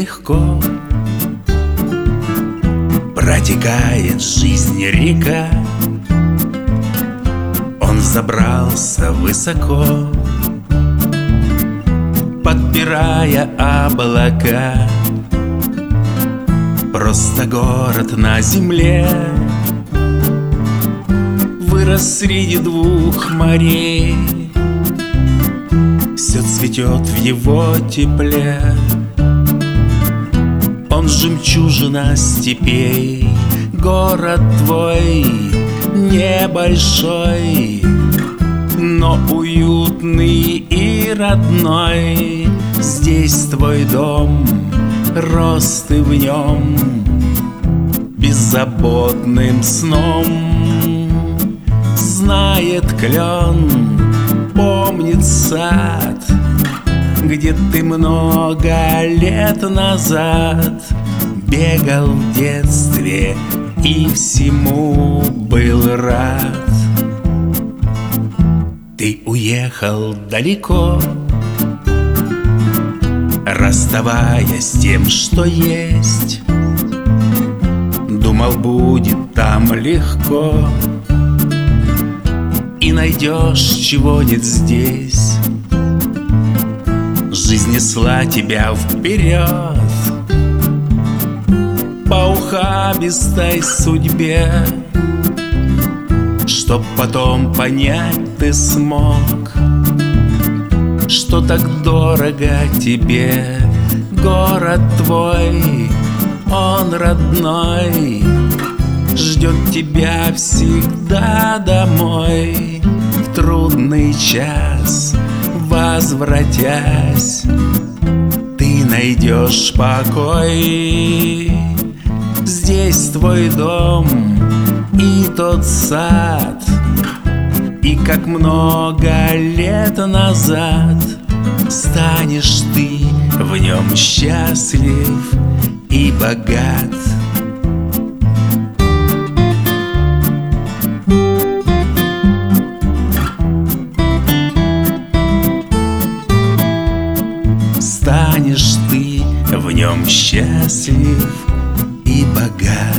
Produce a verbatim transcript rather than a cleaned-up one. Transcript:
легко протекает жизнь река. Он забрался высоко, подпирая облака. Просто город на земле вырос среди двух морей. Все цветет в его тепле. Он жемчужина степей. Город твой небольшой, но уютный и родной. Здесь твой дом, рос ты в нем беззаботным сном. Знает клен, помнит сад, где ты много лет назад бегал в детстве и всему был рад. Ты уехал далеко, расставаясь с тем, что есть. Думал, будет там легко, и найдешь, чего нет здесь. Жизнь несла тебя вперед по ухабистой судьбе, чтоб потом понять ты смог, что так дорого тебе. Город твой, он родной, ждет тебя всегда домой. В трудный час, возвратясь, ты найдешь покой. Здесь твой дом и тот сад, и как много лет назад станешь ты в нем счастлив и богат. Станешь ты в нем счастлив и богат.